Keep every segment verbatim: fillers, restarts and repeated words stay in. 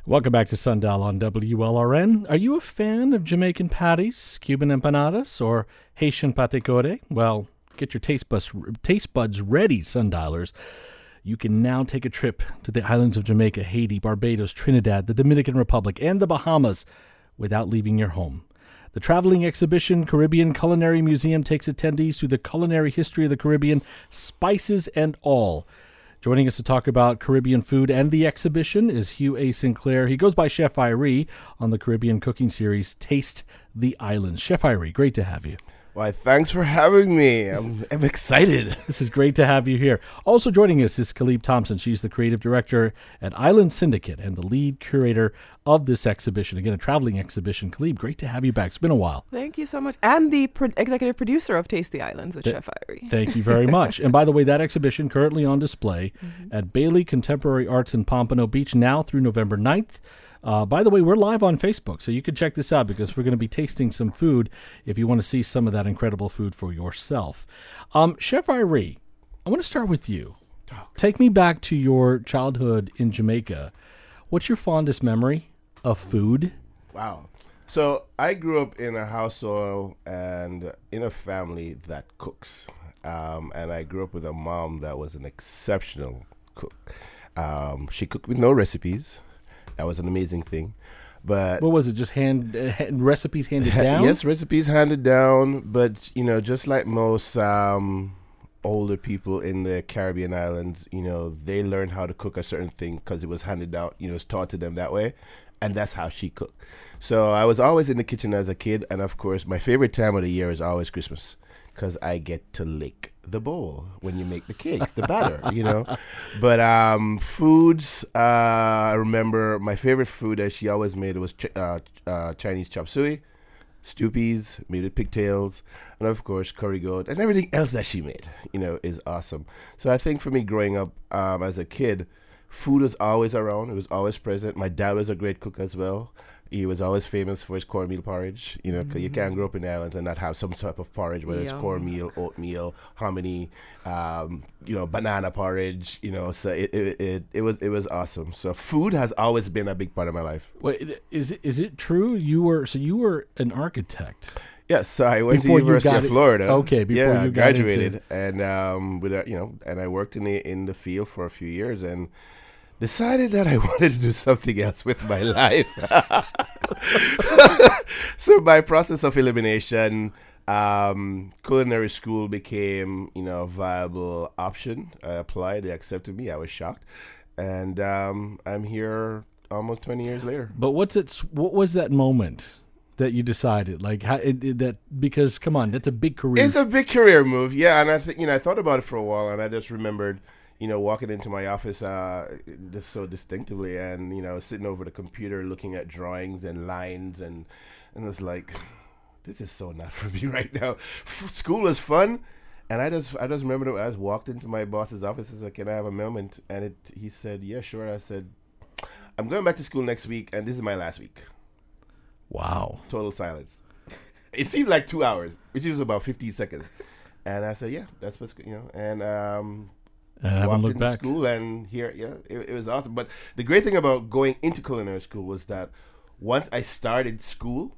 Welcome back to Sundial on W L R N. Are you a fan of Jamaican patties, Cuban empanadas, or Haitian pate core? Well, get your taste buds, taste buds ready, Sundialers. You can now take a trip to the islands of Jamaica, Haiti, Barbados, Trinidad, the Dominican Republic, and the Bahamas without leaving your home. The traveling exhibition Caribbean Culinary Museum takes attendees through the culinary history of the Caribbean, spices and all. Joining us to talk about Caribbean food and the exhibition is Hugh A. Sinclair. He goes by Chef Irie on the Caribbean cooking series Taste the Islands. Chef Irie, great to have you. Why, thanks for having me. I'm, I'm excited. This is great to have you here. Also joining us is Khalib Thompson. She's the creative director at Island Syndicate and the lead curator of this exhibition. Again, a traveling exhibition. Khalib, great to have you back. It's been a while. Thank you so much. And the pro- executive producer of Taste the Islands with Th- Chef Irie. Thank you very much. And by the way, that exhibition currently on display mm-hmm. at Bailey Contemporary Arts in Pompano Beach now through November ninth. Uh, by the way, we're live on Facebook, so you can check this out because we're going to be tasting some food if you want to see some of that incredible food for yourself. Um, Chef Irie, I want to start with you. Take me back to your childhood in Jamaica. What's your fondest memory of food? Wow. So I grew up in a household and in a family that cooks. Um, and I grew up with a mom that was an exceptional cook. Um, she cooked with no recipes. That was an amazing thing. But what was it? Just hand, uh, hand recipes handed down? Yes, recipes handed down. But, you know, just like most um, older people in the Caribbean islands, you know, they learned how to cook a certain thing because it was handed down, you know, it was taught to them that way. And that's how she cooked. So I was always in the kitchen as a kid. And, of course, my favorite time of the year is always Christmas because I get to lick the bowl when you make the cakes, the batter, you know. But um, foods, uh, I remember my favorite food that she always made was ch- uh, uh, Chinese chop suey, stew peas, made with pigtails, and of course curry goat, and everything else that she made, you know, is awesome. So I think for me growing up um, as a kid, food was always around. It was always present. My dad was a great cook as well. He was always famous for his cornmeal porridge. You know, mm-hmm. you can't grow up in the islands and not have some type of porridge, whether Yum. It's cornmeal, oatmeal, hominy, um, you know, banana porridge. You know, so it, it it it was it was awesome. So food has always been a big part of my life. Wait, is it is it true you were so you were an architect? Yes, so I went before to University of Florida. It, okay, before yeah, you got graduated, into... and um, with a, you know, and I worked in the in the field for a few years and decided that I wanted to do something else with my life. So by process of elimination, um, culinary school became, you know, a viable option. I applied, they accepted me. I was shocked, and um, I'm here almost twenty years later. But what's it? What was that moment that you decided, like, how it, it, that? Because come on, that's a big career. It's a big career move, yeah. And I think you know, I thought about it for a while, and I just remembered. You know, walking into my office uh, just so distinctively and, you know, sitting over the computer looking at drawings and lines and and it's like, this is so not for me right now. School is fun. And I just I just remember that I just walked into my boss's office and said, can I have a moment? And it, he said, yeah, sure. I said, I'm going back to school next week and this is my last week. Wow. Total silence. It seemed like two hours, which was about fifteen seconds. And I said, yeah, that's what's, you know, and, um, And walked into back. school and here, yeah, it, it was awesome. But the great thing about going into culinary school was that once I started school,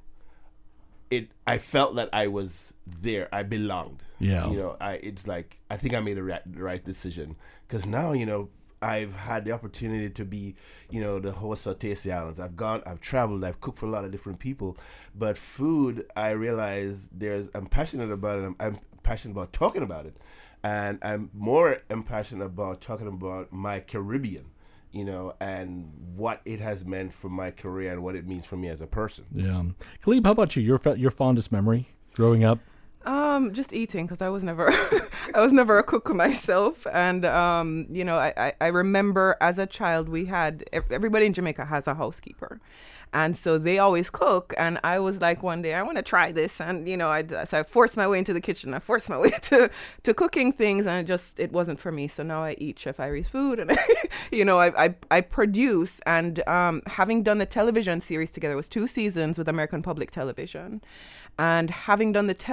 it I felt that I was there. I belonged. Yeah. You know, I it's like I think I made the right, the right decision because now you know I've had the opportunity to be you know the host of Taste the Islands. I've gone, I've traveled, I've cooked for a lot of different people, but food I realize there's I'm passionate about it. I'm, I'm passionate about talking about it. And I'm more impassioned about talking about my Caribbean, you know, and what it has meant for my career and what it means for me as a person. Yeah. Khalib, how about you? Your your fondest memory growing up? Um, just eating, because I was never, I was never a cook myself, and um, you know, I, I, I remember as a child we had everybody in Jamaica has a housekeeper, and so they always cook, and I was like one day I want to try this, and you know, I so I forced my way into the kitchen, I forced my way to to cooking things, and it just it wasn't for me. So now I eat Chef Irie's food, and you know, I I, I produce, and um, having done the television series together, it was two seasons with American Public Television. And having done the television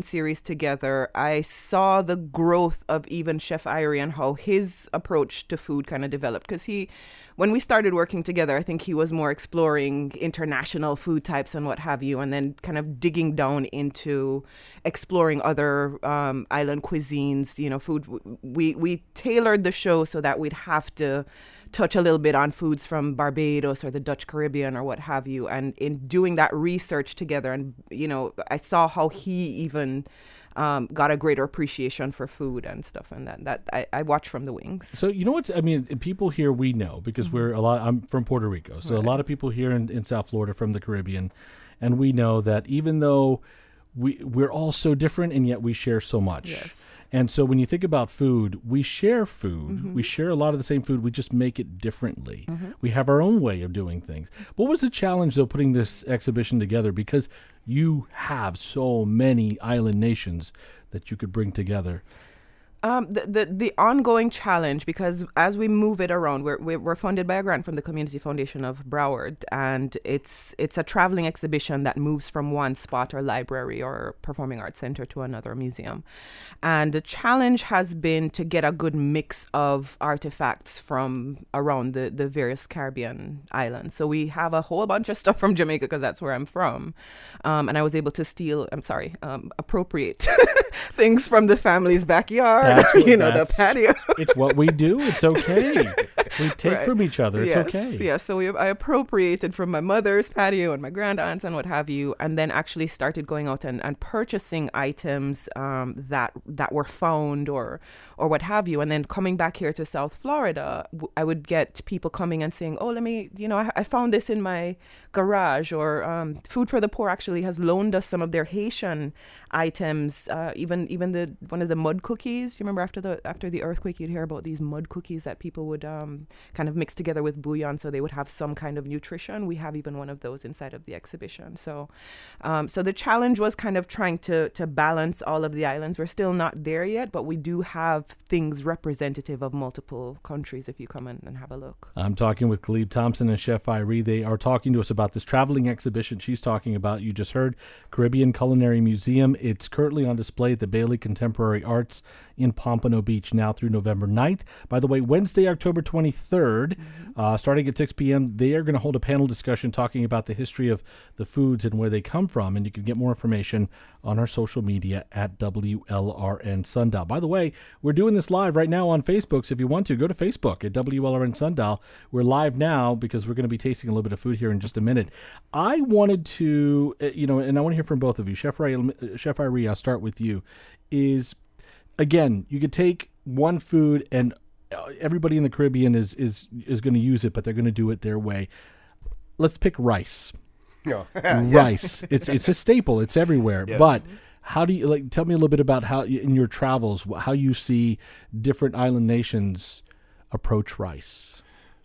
different series together, I saw the growth of even Chef Irie and how his approach to food kind of developed. Because he, when we started working together, I think he was more exploring international food types and what have you, and then kind of digging down into exploring other um, island cuisines, you know, food. We, we tailored the show so that we'd have to touch a little bit on foods from Barbados or the Dutch Caribbean or what have you. And in doing that research together, and, you know, I saw how he even um, got a greater appreciation for food and stuff. And that, that I, I watch from the wings. So, you know what's, I mean, people here we know because mm-hmm. we're a lot, I'm from Puerto Rico. So right. a lot of people here in, in South Florida from the Caribbean. And we know that even though we, we're all so different and yet we share so much. Yes. And so when you think about food, we share food. Mm-hmm. We share a lot of the same food. We just make it differently. Mm-hmm. We have our own way of doing things. What was the challenge, though, putting this exhibition together? Because you have so many island nations that you could bring together. Um, the, the the ongoing challenge, because as we move it around, we're we're funded by a grant from the Community Foundation of Broward, and it's it's a traveling exhibition that moves from one spot or library or performing arts center to another museum, and the challenge has been to get a good mix of artifacts from around the the various Caribbean islands. So we have a whole bunch of stuff from Jamaica because that's where I'm from, um, and I was able to steal, I'm sorry, um, appropriate things from the family's backyard. What, you know, the patio. It's what we do. It's okay. We take right. from each other. It's yes, okay. Yeah. So we, I appropriated from my mother's patio and my grand aunts and what have you, and then actually started going out and, and purchasing items um, that that were found or or what have you. And then coming back here to South Florida, w- I would get people coming and saying, "Oh, let me, you know, I, I found this in my garage." Or um, Food for the Poor actually has loaned us some of their Haitian items, uh, even even the one of the mud cookies. You remember after the after the earthquake, you'd hear about these mud cookies that people would um, kind of mix together with bouillon so they would have some kind of nutrition. We have even one of those inside of the exhibition. So um, so the challenge was kind of trying to to balance all of the islands. We're still not there yet, but we do have things representative of multiple countries if you come in and have a look. I'm talking with Khalib Thompson and Chef Irie. They are talking to us about this traveling exhibition she's talking about. You just heard Caribbean Culinary Museum. It's currently on display at the Bailey Contemporary Arts in Pompano Beach now through November ninth. By the way, Wednesday, October twenty-third, mm-hmm. uh, starting at six p.m., they are going to hold a panel discussion talking about the history of the foods and where they come from. And you can get more information on our social media at W L R N Sundial. By the way, we're doing this live right now on Facebook, so if you want to, go to Facebook at W L R N Sundial. We're live now because we're going to be tasting a little bit of food here in just a minute. I wanted to, uh, you know, and I want to hear from both of you. Chef Irie, Chef Irie, I'll start with you, is... Again, you could take one food and everybody in the Caribbean is is, is going to use it, but they're going to do it their way. Let's pick rice. No. Rice. It's it's a staple. It's everywhere. Yes. But how do you, like, tell me a little bit about how, in your travels, how you see different island nations approach rice.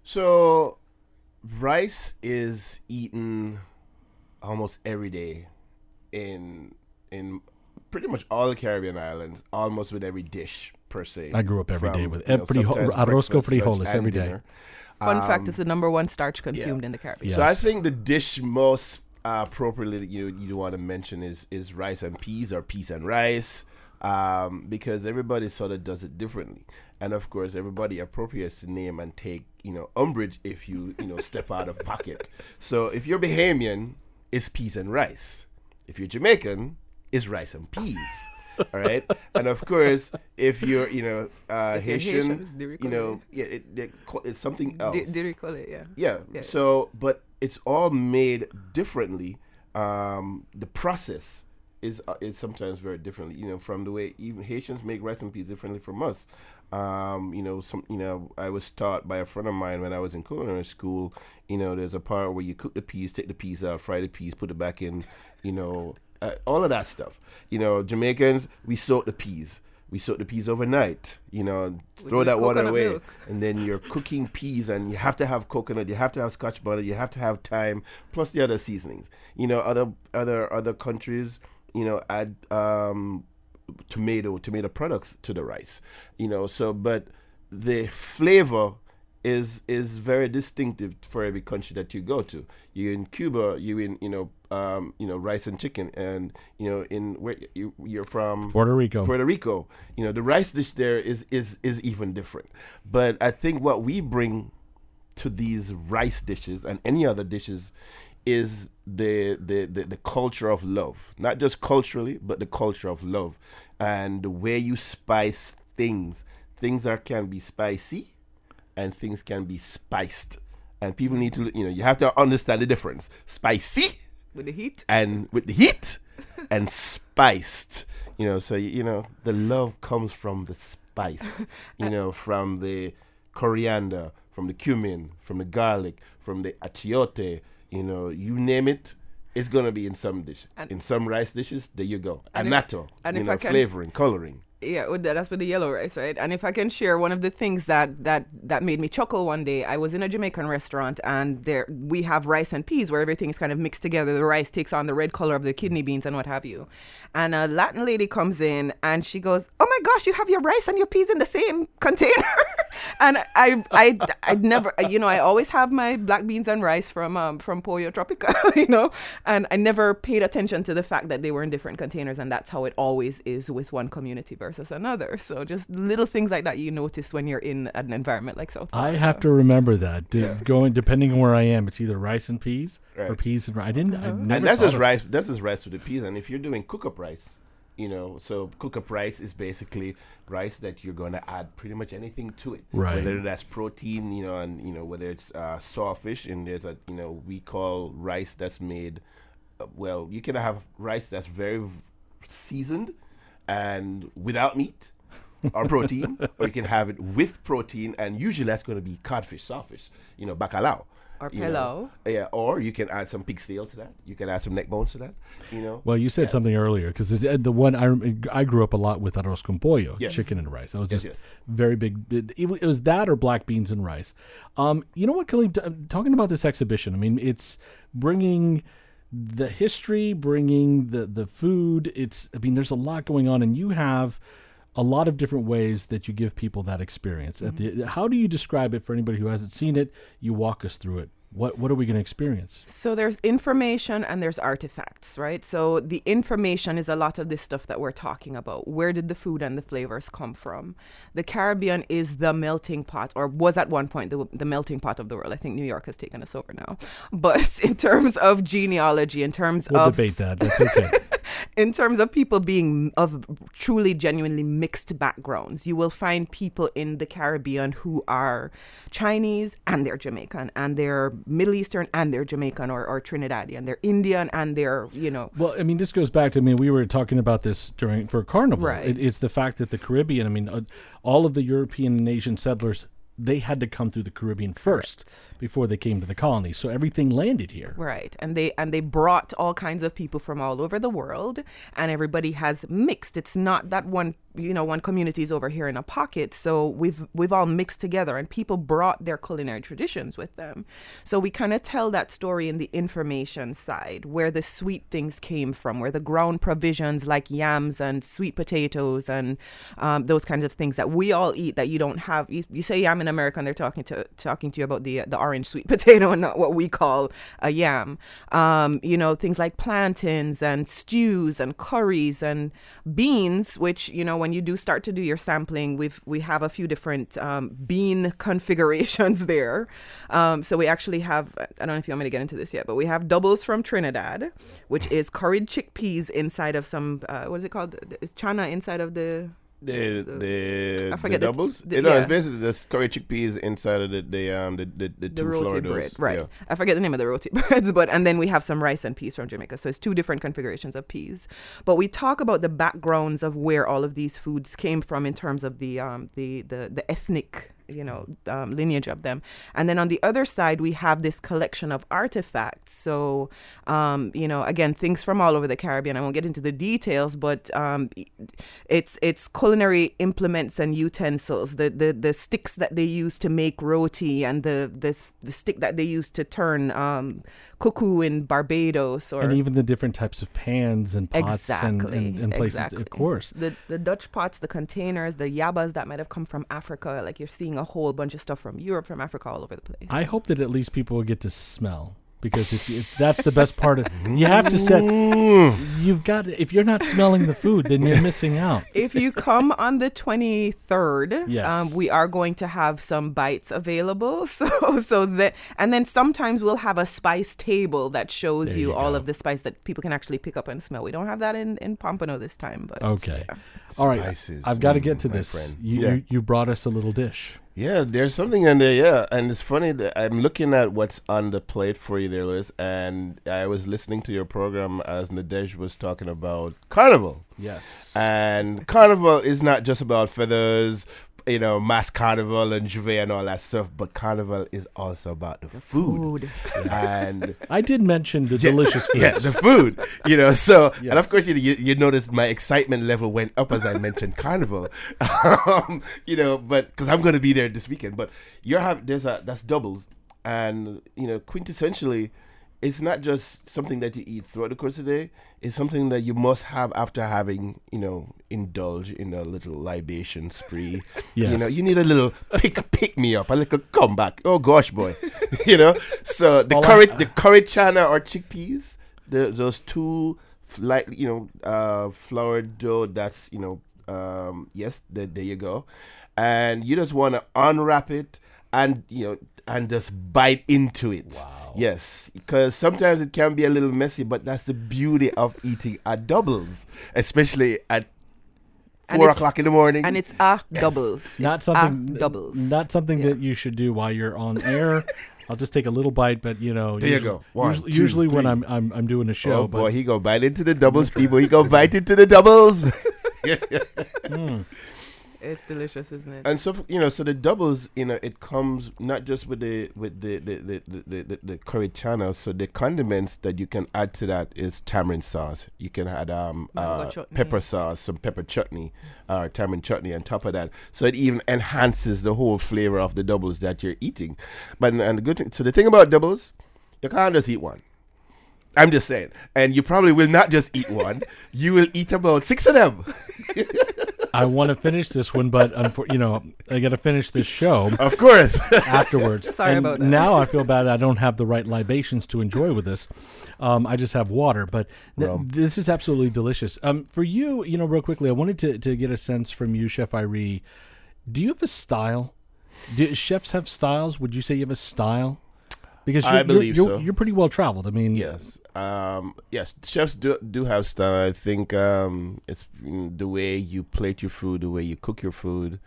So, rice is eaten almost every day in in pretty much all the Caribbean islands, almost with every dish per se. I grew up every From, day with you know, frijo- arroz con frijoles every day. Dinner. Fun Um, fact, it's the number one starch consumed yeah. in the Caribbean. Yes. So I think the dish most uh, appropriately that you you want to mention is is rice and peas or peas and rice, um, because everybody sort of does it differently, and of course everybody appropriates the name and take you know umbrage if you you know step out of pocket. So if you're Bahamian, it's peas and rice. If you're Jamaican, it's rice and peas. All right, and of course, if you're, you know, uh, Haitian, Haitian you know, yeah, it, it, it's something else. Di- diricole, yeah. yeah. Yeah. So, but it's all made differently. Um, the process is uh, is sometimes very differently. You know, from the way even Haitians make rice and peas differently from us. Um, you know, some. You know, I was taught by a friend of mine when I was in culinary school. You know, there's a part where you cook the peas, take the peas out, fry the peas, put it back in. You know. Uh, all of that stuff. You know, Jamaicans, we soak the peas. We soak the peas overnight. You know, With throw the that water coconut away. milk. And then you're cooking peas, and you have to have coconut, you have to have scotch bonnet, you have to have thyme, plus the other seasonings. You know, other other other countries, you know, add um, tomato, tomato products to the rice. You know, so, but the flavor is is very distinctive for every country that you go to. You in Cuba, you in you know um, you know rice and chicken, and you know in where you you're from Puerto Rico. Puerto Rico, you know the rice dish there is is is even different. But I think what we bring to these rice dishes and any other dishes is the the the, the culture of love, not just culturally, but the culture of love, and the way you spice things. Things are can be spicy and things can be spiced, and people need to, you know, you have to understand the difference. Spicy With the heat. and with the heat, and spiced. You know, so you know the love comes from the spice. You know, from the coriander, from the cumin, from the garlic, from the achiote. You know, you name it, it's gonna be in some dish. And in some rice dishes, there you go. and if- Anato, and you if know, I can- flavoring, coloring. Yeah, with that, that's with the yellow rice, right? And if I can share one of the things that that that made me chuckle one day, I was in a Jamaican restaurant, and there we have rice and peas where everything is kind of mixed together. The rice takes on the red color of the kidney beans and what have you. And a Latin lady comes in and she goes, "Oh my gosh, you have your rice and your peas in the same container." And I I I never, you know, I always have my black beans and rice from um from Pollo Tropical, you know, and I never paid attention to the fact that they were in different containers, and that's how it always is with one community versus another. So just little things like that you notice when you're in an environment like South Africa. I have to remember that. D- Going depending on where I am, it's either rice and peas or Right. peas and rice. I didn't. I never And that's thought just of- rice. That's just rice with the peas. And if you're doing cook-up rice, you know, so cook-up rice is basically rice that you're going to add pretty much anything to it. Right. Whether that's protein, you know, and you know whether it's uh, sawfish, and there's a you know we call rice that's made. Uh, well, you can have rice that's very v- seasoned and without meat or protein, or you can have it with protein, and usually that's going to be codfish, sawfish, you know, bacalao. Or you know. Yeah, or you can add some pig steel to that. You can add some neck bones to that. You know. Well, you said Yes. something earlier because the one I rem- I grew up a lot with arroz con pollo, Yes. chicken and rice. I was Yes, just yes. very big. It, it was that or black beans and rice. Um, you know what, Khalid? t- Talking about this exhibition, I mean, it's bringing the history, bringing the the food. It's I mean, there's a lot going on, and you have a lot of different ways that you give people that experience. At the, how do you describe it for anybody who hasn't seen it? You walk us through it. What what are we going to experience? So there's information and there's artifacts, right? So the information is a lot of this stuff that we're talking about. Where did the food and the flavors come from? The Caribbean is the melting pot, or was at one point the, the melting pot of the world. I think New York has taken us over now. But in terms of genealogy, in terms We'll of debate that. That's okay. in terms of people being of truly genuinely mixed backgrounds, you will find people in the Caribbean who are Chinese and they're Jamaican, and they're Middle Eastern and they're Jamaican or, or Trinidadian, they're Indian and they're, you know. Well, I mean, this goes back to, I mean, we were talking about this during, for Carnival. Right. It, it's the fact that the Caribbean, I mean, uh, all of the European and Asian settlers, they had to come through the Caribbean first Correct. before they came to the colony. So everything landed here. Right, and they and they brought all kinds of people from all over the world, and everybody has mixed. It's not that one, you know, one community is over here in a pocket. So we've we've all mixed together, and people brought their culinary traditions with them. So we kind of tell that story in the information side, where the sweet things came from, where the ground provisions like yams and sweet potatoes and um, those kinds of things that we all eat that you don't have. You, you say yam in America, and they're talking to talking to you about the the orange sweet potato and not what we call a yam. Um, you know, things like plantains and stews and curries and beans, which, you know, when you do start to do your sampling, we've we have a few different um, bean configurations there. Um, so we actually have, I don't know if you want me to get into this yet, but we have doubles from Trinidad, which is curried chickpeas inside of some, uh, what is it called? Is chana inside of the... The the, I forget the the- doubles. the- no, yeah. it's basically the curry chickpeas inside of the the um the the, the, the two roti Floridos. bread, right? Yeah. I forget the name of the roti breads, but and then we have some rice and peas from Jamaica. So it's two different configurations of peas. But we talk about the backgrounds of where all of these foods came from in terms of the um the the the ethnic, you know, um, lineage of them. And then on the other side, we have this collection of artifacts. So, um, you know, again, things from all over the Caribbean. I won't get into the details, but um, it's it's culinary implements and utensils. The the the sticks that they use to make roti, and the the, the stick that they use to turn um, cuckoo in Barbados, or And even the different types of pans and pots exactly, and, and, and places, exactly. of course. The the Dutch pots, the containers, the yabas that might have come from Africa, like you're seeing bring a whole bunch of stuff from Europe, from Africa, all over the place. I hope that at least people will get to smell. Because if, if that's the best part of you have to set you've got to, if you're not smelling the food, then you're missing out. If you come on the twenty-third, yes. um, we are going to have some bites available. So so that and then sometimes we'll have a spice table that shows you, you all go. of the spice that people can actually pick up and smell. We don't have that in, in Pompano this time, but okay. Yeah. All right. Spices. I've got to Mm, get to my this. friend. You, Yeah. you you brought us a little dish. Yeah, there's something in there, yeah. And it's funny that I'm looking at what's on the plate for you there, Liz, and I was listening to your program as Nadej was talking about Carnival. Yes. And Carnival is not just about feathers, you know, mass carnival and juve and all that stuff, but Carnival is also about the food. Food. And I did mention the delicious food. yeah, the food, you know. So, Yes. and of course, you, you you noticed my excitement level went up as I mentioned Carnival, um, you know. But because I'm going to be there this weekend, but you're have there's a that's doubles, and you know, quintessentially, it's not just something that you eat throughout the course of the day. It's something that you must have after having, you know, indulge in a little libation spree. Yes. You know, you need a little pick pick me up, a little comeback. Oh gosh, boy, you know. So the All curry, I- the curry chana or chickpeas, the, those two, f- like you know, uh, floured dough. That's you know, um, yes, the, there you go, and you just want to unwrap it and you know and just bite into it. Wow. Yes, because sometimes it can be a little messy, but that's the beauty of eating at doubles, especially at And four it's- o'clock in the morning. And it's a Yes. doubles. Not It's something a doubles. Not something Yeah. that you should do while you're on air. I'll just take a little bite, but you know, There you usually, go. One, usually, two, usually when three. I'm I'm I'm doing a show, oh but boy, he go bite into the doubles, people. He go bite into the doubles. mm, It's delicious, isn't it? And so f- you know, so the doubles, you know, it comes not just with the with the the the the, the, the, the curry chana. So the condiments that you can add to that is tamarind sauce. You can add um Mango uh, chutney. pepper sauce, some pepper chutney, or tamarind chutney on top of that. So it even enhances the whole flavor of the doubles that you're eating. But and the good thing, so the thing about doubles, you can't just eat one. I'm just saying, and you probably will not just eat one. You will eat about six of them. I want to finish this one, but unfor- you know, I got to finish this show Of course. afterwards. Sorry And about that. Now I feel bad that I don't have the right libations to enjoy with this. Um, I just have water, but th- Rum. this is absolutely delicious. Um, for you, you know, real quickly, I wanted to, to get a sense from you, Chef Irie. Do you have a style? Do chefs have styles? Would you say you have a style? Because I you're, believe you're, so. you're, you're pretty well traveled. I mean, Yes. Um, yes, chefs do do have style. I think um, it's mm, the way you plate your food, the way you cook your food.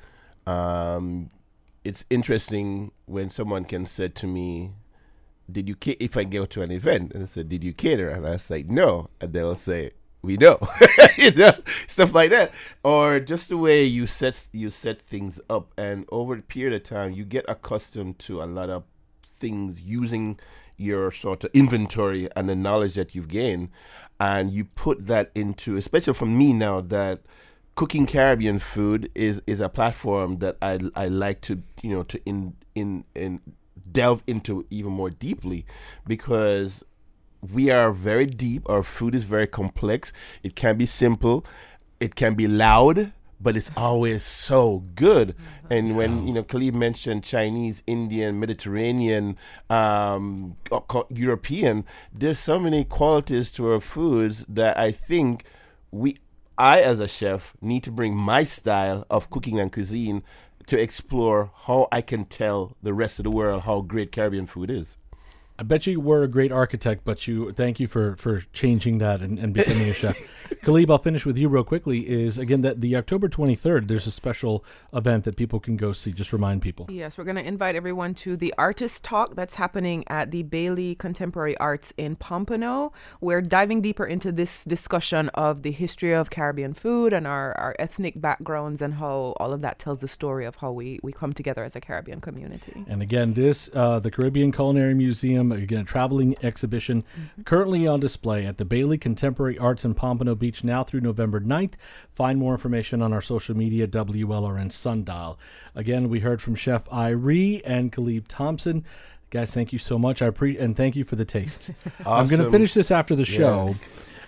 Um, it's interesting when someone can say to me, "Did you ca-" if I go to an event and I said, "Did you cater?" and I say, "No," and they'll say, "We know," you know, stuff like that, or just the way you set you set things up, and over a period of time, you get accustomed to a lot of things using your sort of inventory and the knowledge that you've gained, and you put that into, especially for me now that cooking Caribbean food is is a platform that I I like to you know to in in in delve into even more deeply, because we are very deep. Our food is very complex. It can be simple, it can be loud, but it's always so good. And when, you know, Khalid mentioned Chinese, Indian, Mediterranean, um, co- co- European, there's so many qualities to our foods that I think we, I as a chef, need to bring my style of cooking and cuisine to explore how I can tell the rest of the world how great Caribbean food is. I bet you were a great architect, but you thank you for, for changing that and, and becoming a chef. Khalib, I'll finish with you real quickly. Is again that the October twenty-third, there's a special event that people can go see. Just remind people. Yes, we're going to invite everyone to the Artist Talk that's happening at the Bailey Contemporary Arts in Pompano. We're diving deeper into this discussion of the history of Caribbean food and our, our ethnic backgrounds and how all of that tells the story of how we, we come together as a Caribbean community. And again, this uh, the Caribbean Culinary Museum, again, a traveling exhibition Mm-hmm. currently on display at the Bailey Contemporary Arts in Pompano Beach now through November ninth. Find more information on our social media, W L R N Sundial. Again, we heard from Chef Irie and Khalib Thompson. Guys, thank you so much. I appreciate and thank you for the taste. I'm going to Awesome. finish this after the show.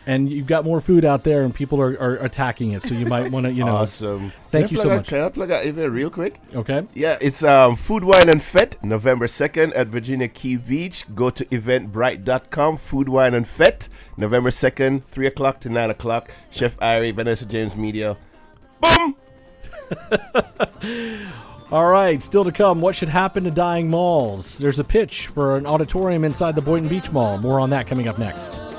And you've got more food out there, and people are, are attacking it. So you might want to, you know. Awesome. Thank Can you I so plug much. Out, can I plug out even real quick? Okay. Yeah, it's um, Food, Wine, and Fete, November second at Virginia Key Beach. Go to eventbrite dot com, Food, Wine, and Fete, November second, three o'clock to nine o'clock. Chef Irie, Vanessa James Media. Boom! All right, still to come, what should happen to dying malls? There's a pitch for an auditorium inside the Boynton Beach Mall. More on that coming up next.